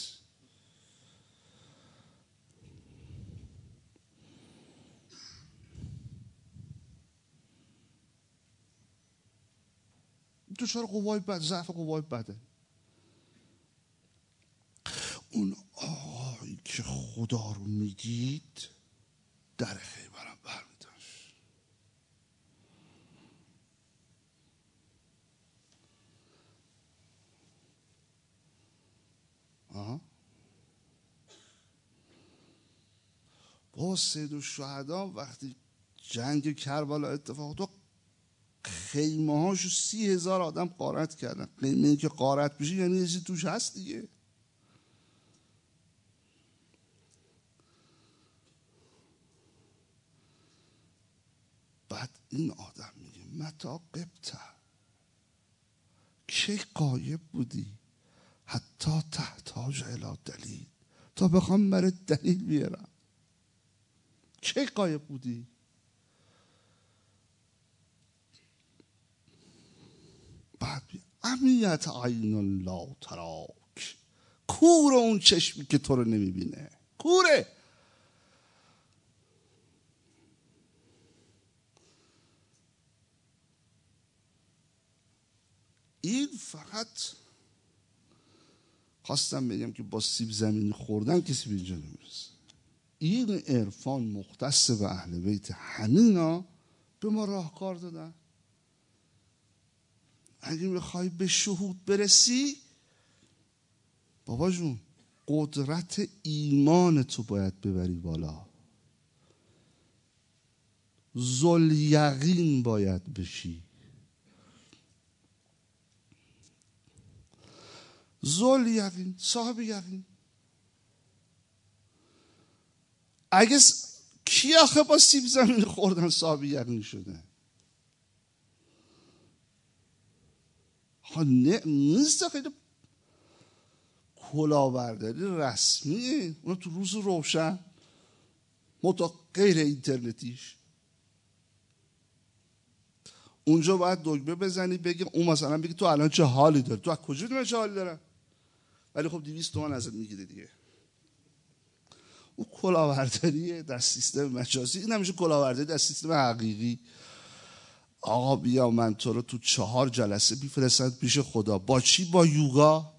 دچار قوای بد، ضعف قوای بده. اون آقایی که خدا رو میدید در خیبرم برمیداشت. با سید الشهدا وقتی جنگ کربلا اتفاق افتاد، خیمه هاشو 30,000 آدم غارت کردن. خیمه که غارت بشه یعنی یه چیزی توش هست دیگه. بعد این آدم میگه متا غبت، کی غایب بودی؟ حتی تحتاج الی دلیل، تا بخوام برای دلیل بیارم. کی غایب بودی؟ بعد امیت عین الله تراک، کور اون چشمی که تو رو نمیبینه، کوره. این فقط خواستم بگم که با سیب زمینی خوردن کسی به اینجا نمیرسه. این عرفان مختص به اهل بیت، همینا به ما راهکار دادن. اگه میخوای به شهود برسی، بابا جون قدرت ایمان تو باید ببری بالا، ذوالیقین باید بشی. ذوالیقین، صاحب یقین. اگه کی آخه با سیب زمینی خوردن صاحب یقین شده؟ نیست خیلی کلاهبرداری رسمیه، اون تو روز روشن، متا غیر اینترنتیش. اونجا باید دکمه بزنی بگی اون مثلا بگی تو الان چه حالی داری، تو از کجا میدونی چه حالی دارم؟ ولی خب 200 تومن ازت میگیره دیگه. اون کلاهبرداری در سیستم مجازی، این همیشه کلاهبرداری در سیستم حقیقی. آقا بیا من تو رو تو 4 جلسه میفرستم پیش خدا. با چی؟ با یوگا.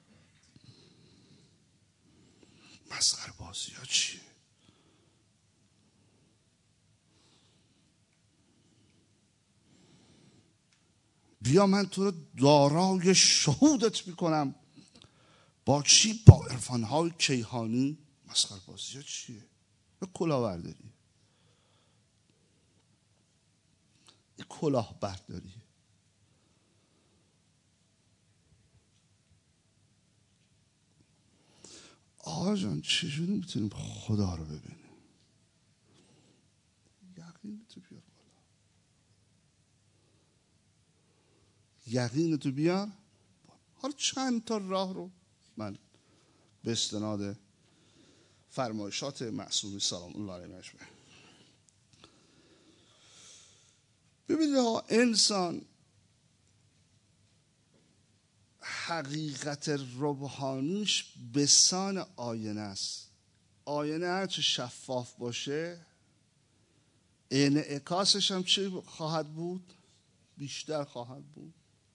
مسخره بازی ها چیه؟ بیا من تو رو دارای شهودت میکنم. با چی؟ با عرفانهای کیهانی. مسخره بازی ها چیه؟ به کلاهبرداری، کلاهبرداری. آقا جان چجوری میتونیم خدا رو ببینیم؟ یقینتو بیار بالا، یقینتو بیار. حالا چند تا راه رو من به استناد فرمایشات معصومی سلام الله علیه مجمع. ببینید انسان حقیقت روحانیش بسان آینه است. آینه هرچه شفاف باشه انعکاسش هم چه خواهد بود؟ بیشتر خواهد بود.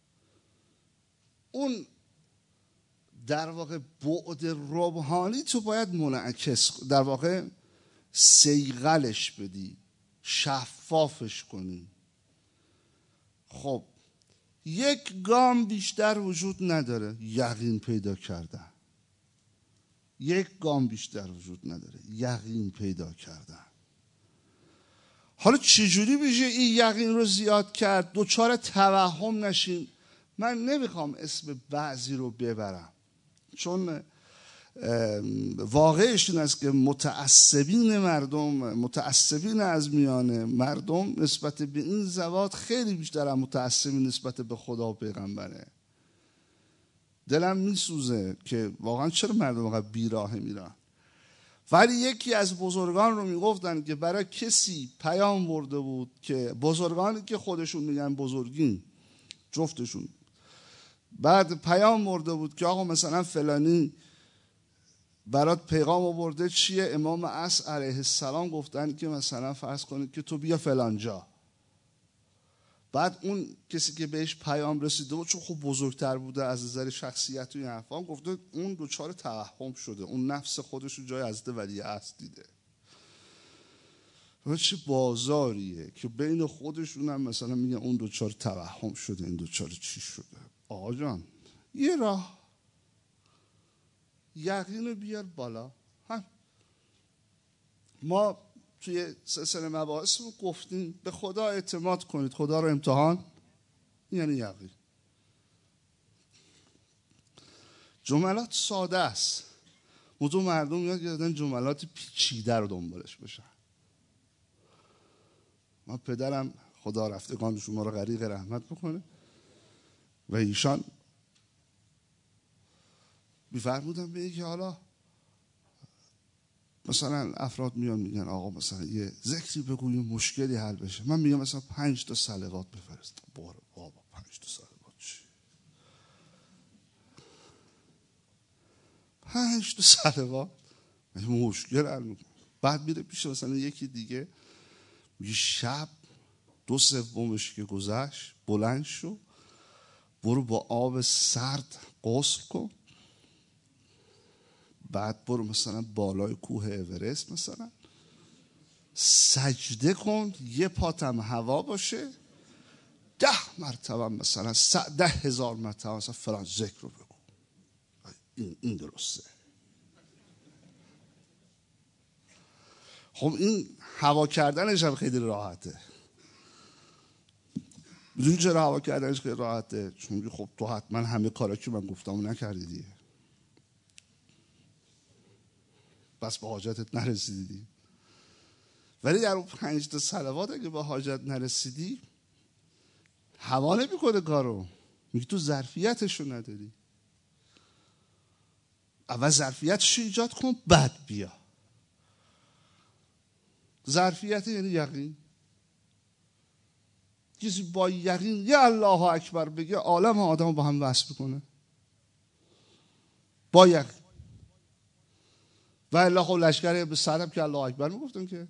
اون در واقع بعد روحانی تو باید منعکس، در واقع صیقلش بدی، شفافش کنی. خب یک گام بیشتر وجود نداره یقین پیدا کردن. یک گام بیشتر وجود نداره یقین پیدا کردن. حالا چجوری بشه این یقین رو زیاد کرد؟ دوچار توهم نشین. من نمیخوام اسم بعضی رو ببرم، چون واقعش این است که متعصبین از میان مردم نسبت به این زوات خیلی بیشتر هم متعصبین نسبت به خدا و پیغمبره. دلم میسوزه که واقعا چرا مردم واقعا بیراه میرن. ولی یکی از بزرگان رو میگفتن که برای کسی پیام برده بود، که بزرگانی که خودشون میگن بزرگین جفتشون، بعد پیام برده بود که آقا مثلا فلانی برات پیغام آورده، چیه؟ امام عصر علیه السلام گفتن که مثلا فرض کنید که تو بیا فلان جا. بعد اون کسی که بهش پیام رسیده بود چون خب بزرگتر بوده از نظر شخصیت و این حرفا، گفته اون دچار توهم شده، اون نفس خودش رو جای حضرت ولیعصر دیده. و چه بازاریه که بین خودشون هم مثلا میگن اون دچار توهم شده، این دچار چی شده. آقا جان یه راه، یقین رو بیار بالا. ما توی سلسله مباحث رو گفتیم به خدا اعتماد کنید، خدا رو امتحان یعنی یقین. جملات ساده است، موضوع مردم یاد گرفتن جملات پیچیده رو دنبالش بشن. ما پدرم خدا رفتگان شما رو غریق رحمت بکنه و ایشان می‌فرمودن به که حالا مثلا افراد میان میگن آقا مثلا یه ذکری بگو یه مشکلی حل بشه، من میگم مثلا 5 تا صلوات بفرست. بابا 5 تا صلوات چی؟ 5 تا صلوات مشکل حل میکنه. بعد میره پیش مثلا یکی دیگه میگه شب 2/3 که گذشت بلند شو، برو با آب سرد غسل کن، بعد برو مثلا بالای کوه اورست مثلا سجده کن، یه پاتم هوا باشه، 10 مرتبه مثلا 10,000 مرتبه مثلا فلان ذکر رو بگو. این درسته. خب این هوا کردنش هم خیلی راحته. میدونی چرا هوا کردنش خیلی راحته؟ چون خب تو حتما همه کارا که من گفتم نکردی دیگه، بس به حاجتت نرسیدی. ولی در اون 5 تا صلوات اگه به حاجت نرسیدی هوا نمیکنه کارو، میگه تو ظرفیتشو نداری. اول ظرفیتشو ایجاد کن بعد بیا. ظرفیت یعنی یقین. کسی با یقین یا الله اکبر بگه عالم آدم با هم وصل کنه با یقین. و الا خب لشکر به سلام که الله اکبر میگفتن که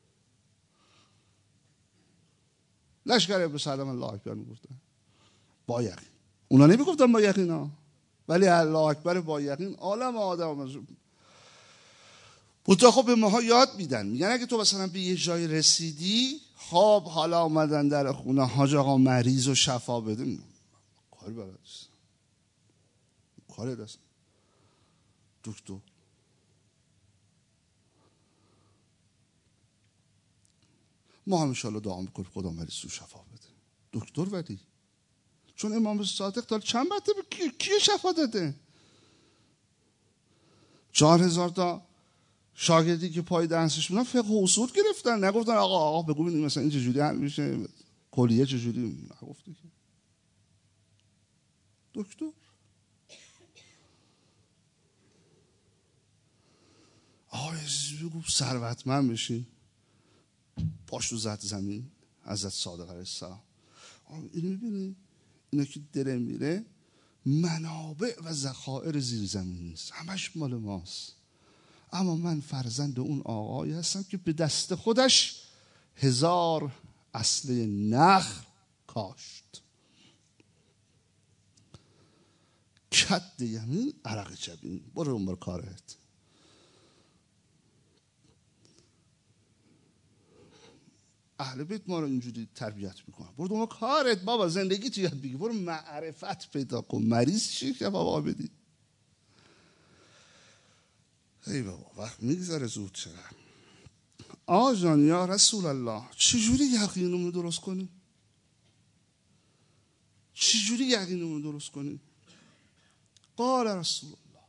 لشکر به سلام الله اکبر میگفتن با یقین. اونا نمیگفتن با یقین ها، ولی الله اکبر با یقین عالم آدم. خب به ماها یاد میدن، میگن اگه تو مثلا به یه جای رسیدی، خب حالا اومدن در خونه حاج آقا مریض و شفا بده، کاری بلد است، کاری دست دکتر. ما هم انشاءالله دعا میکنیم خدا مریض رو شفا بده. دکتر ولی چون امام صادق تا چند مرتبه کی شفا داده؟ 4,000 تا شاگردی که پای درسش بودن فقه و اصول گرفتن، نگفتن آقا بگو ببینیم مثلا این چجوری حل میشه، کلیه چجوری، نگفته که دکتر. آقا بگو ثروتمند بشین، پاش رو زد زمین حضرت صادق علیه السلام. اینو میبینی اینا که دره میره منابع و ذخایر زیر زمین نیست، همش مال ماست. اما من فرزند اون آقایی هستم که به دست خودش 1000 اصله نخل کاشت. کد یمین عرق جبین، برو اون کارت. اهل بیت ما رو اینجوری تربیت میکنن، برو اون کارت بابا، زندگی تو یاد بگیر، برو معرفت پیدا کن. مریض چی که بابا بدی؟ ای بابا وقت میگذره زود چرا. آجان یا رسول الله چجوری یقینمون درست کنیم؟ چجوری یقینمون درست کنیم؟ قال رسول الله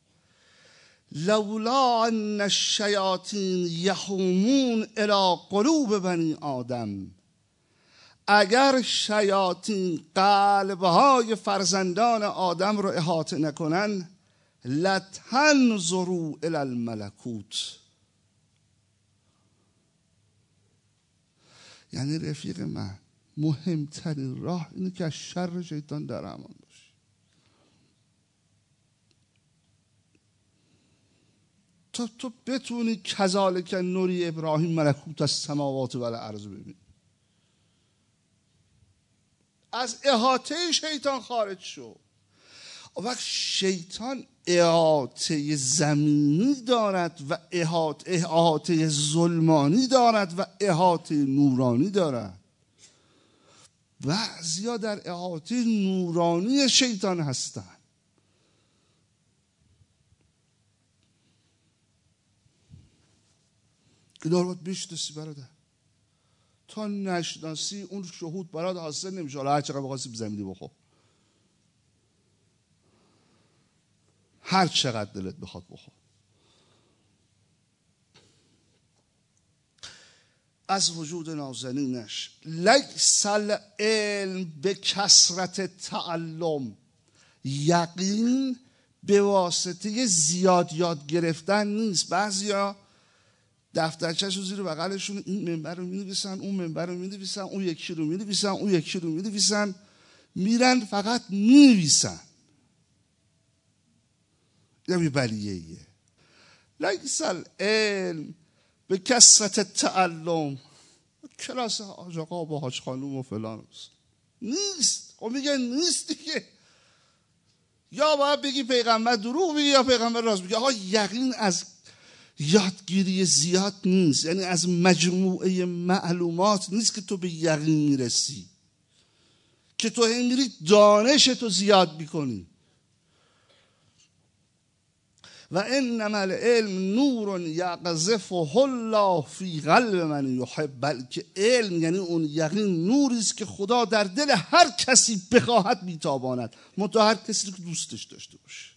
لولا ان الشیاطین یحومون الی قلوب بنی آدم، اگر شیاطین قلبهای فرزندان آدم رو احاطه نکنن، لتنظروا الی الملکوت. یعنی رفیق من مهمترین راه اینه که از شر شیطان در امان باشی. تو بتونی کذالک نوری ابراهیم ملکوت از سماوات و الارض ببینی. از احاطه شیطان خارج شو. وقت شیطان احاطه زمینی دارد و احاطه ظلمانی دارد و احاطه نورانی دارد. بعضیا در احاطه نورانی شیطان هستند. اینا رو باید بشناسی برادر. تا نشناسی اون شهود برات حاصل نمیشه. حالا هر چقدر بخواد سیب زمینی بخور، هر چقدر دلت بخواد بخور. از وجود نازنینش لیس العلم به کثرت تعلم، یقین به واسطه زیاد یاد گرفتن نیست. بعضیا دفترچه‌شو زیر بغلشون این منبر رو می‌نویسن، اون منبر رو می‌نویسن، اون یکی رو می‌نویسن، اون یکی رو می‌نویسن، میرن فقط می‌نویسن. یه بلیه‌ایه. لیس العلم به کثرت تعلم، کلاس حاج آقا با حاج خانوم و فلان نیست. خب میگه نیست دیگه. یا باید بگی پیغمبر دروغ میگه یا پیغمبر راست میگه. آقا یقین از یادگیری زیاد نیست، یعنی از مجموعه معلومات نیست که تو به یقین میرسی، که تو هم میری دانشتو زیاد میکنی. و انما العلم نور یقذفه الله فی قلب من یحب، بلکه علم یعنی اون یقین نوری است که خدا در دل هر کسی بخواهد میتاباند، منتها هر کسی که دوستش داشته باشه.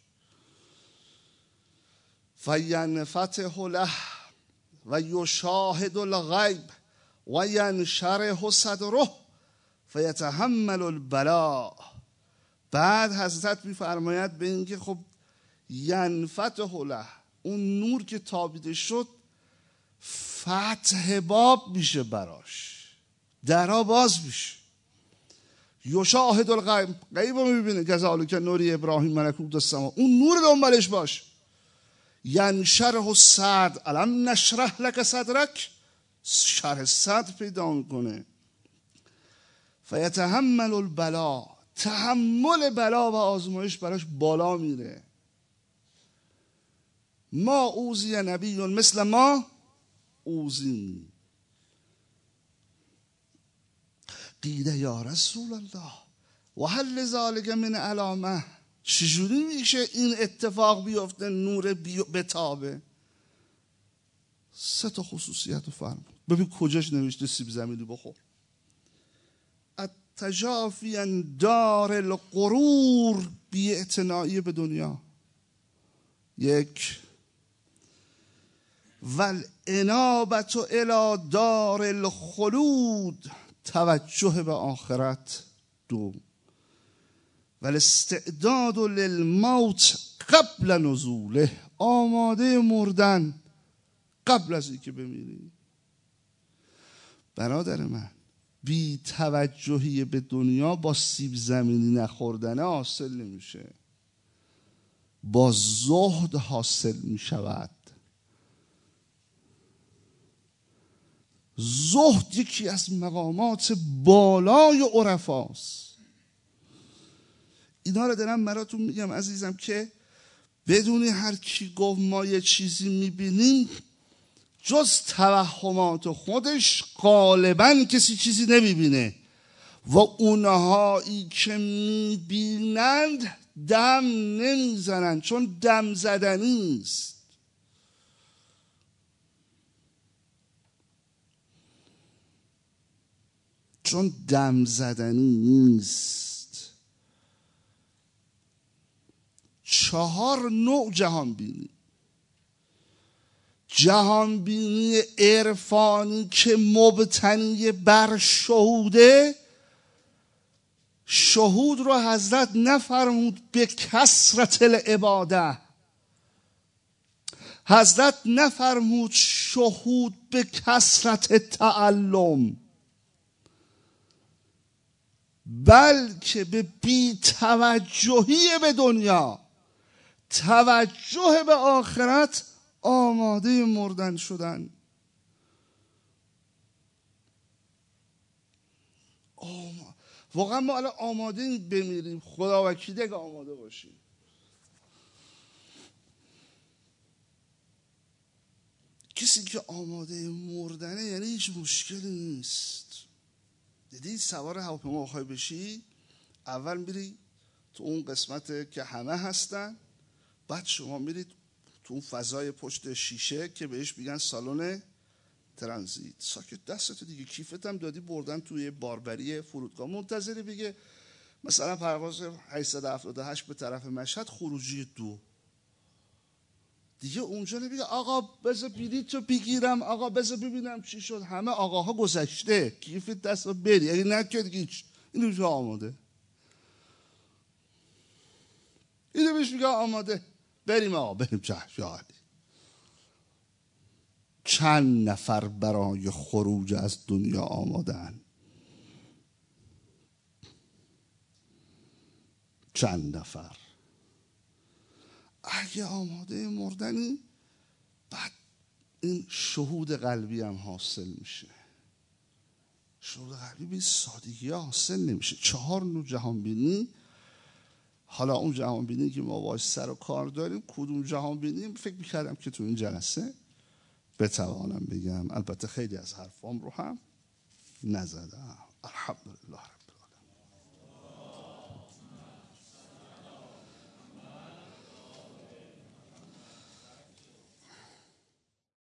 فینفتح له و یشاهد الغیب و ینشرح صدره فیتحمل البلاء. بعد حضرت میفرماید به اینکه خب ینفتح له، اون نور که تابیده شد فتح باب میشه براش، درها باز میشه. یشاهد الغیب، غیب رو میبینه. کذالک نوری ابراهیم ملکوت السما، اون نور دنبالش باش. ینشرح الصدر، الم نشرح لک صدرک، شرح صدر پیدا میکنه. فیتحمل البلا، تحمل بلا و آزمایش براش بالا میره. ما اوذی نبی مثل ما اوذی. قیل یا رسول الله و هل ذلک من علامه، چجوری میشه این اتفاق بیفته نور بتابه؟ 3 خصوصیت رو فرمود. ببین کجاش نوشته سیب زمینی بخور. التجافی عن دار الغرور، بی‌اعتنایی به دنیا. 1. والانابة الی دار الخلود، توجه به آخرت. 2. والاستعداد للموت قبل نزوله، آماده مردن قبل از اینکه بمیری. برادر من، بی توجهی به دنیا با سیب زمینی نخوردن حاصل نمیشه، با زهد حاصل میشود. زهد یکی از مقامات بالای عرفاست. اینا رو دارم براتون میگم عزیزم که بدونی هر کی گفت ما یه چیزی میبینیم، جز توهمات خودش غالبا کسی چیزی نمیبینه. و اونهایی که میبینند دم نمیزنند، چون دم زدنی است. چون دم زدنی نیست. 4 نوع جهان بینی. جهان بینی عرفانی که مبتنی بر شهوده، شهود رو حضرت نفرمود به کثرت العباده، حضرت نفرمود شهود به کثرت تعلم، بلکه به بی توجهی به دنیا، توجه به آخرت، آماده مردن شدن. واقعا ما الان آماده این بمیریم؟ خدا وکیلی اگه آماده باشیم. کسی که آماده مردنه یعنی هیچ مشکلی نیست. دیدی سوار هواپیما بخوای بشی، اول میری تو اون قسمت که همه هستن، بعد شما میرید تو اون فضای پشت شیشه که بهش میگن سالن ترانزیت. ساکت دستت دیگه، کیفت هم دادی بردن توی باربری فرودگاه، منتظری بگه مثلا پرواز 878 به طرف مشهد خروجی 2. دیگه اونجا نمیگه آقا بذار بلیطو بگیرم، آقا بذار ببینم چی شد. همه آقاها گذشته، کیفت دست رو بری، اگه نکرد هیچ. اینو میگه آماده، اینو بهش میگه آماده. بریم آقا، بریم. چشم. چند نفر برای خروج از دنیا آمادن؟ چند نفر؟ اگه آماده مردنی، بعد این شهود قلبی هم حاصل میشه. شهود قلبی به سادگی حاصل نمیشه. 4 نوع جهانبینی. حالا اون جهانبینی که ما باش سر و کار داریم کدوم جهانبینی، فکر میکردم که تو این جلسه بتوانم بگم. البته خیلی از حرفام رو هم نزدم. الحمدلله.